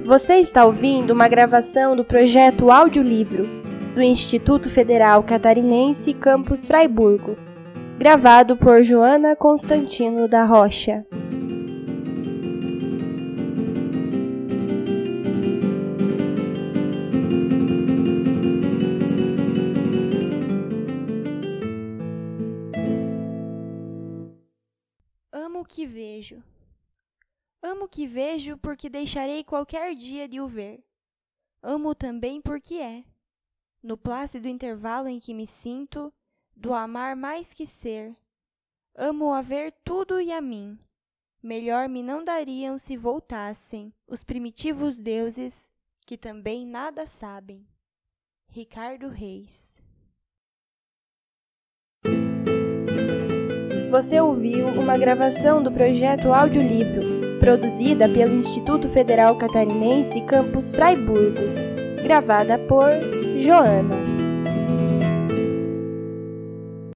Você está ouvindo uma gravação do projeto Audiolivro do Instituto Federal Catarinense Campus Fraiburgo, gravado por Joana Constantino da Rocha. Amo o que vejo. Amo o que vejo porque deixarei qualquer dia de o ver. Amo também porque é, no plácido intervalo em que me sinto, do amar mais que ser. Amo a ver tudo e a mim. Melhor me não dariam se voltassem os primitivos deuses, que também nada sabem. Ricardo Reis. Você ouviu uma gravação do projeto Audiolivro, produzida pelo Instituto Federal Catarinense Campus Fraiburgo, gravada por Joana.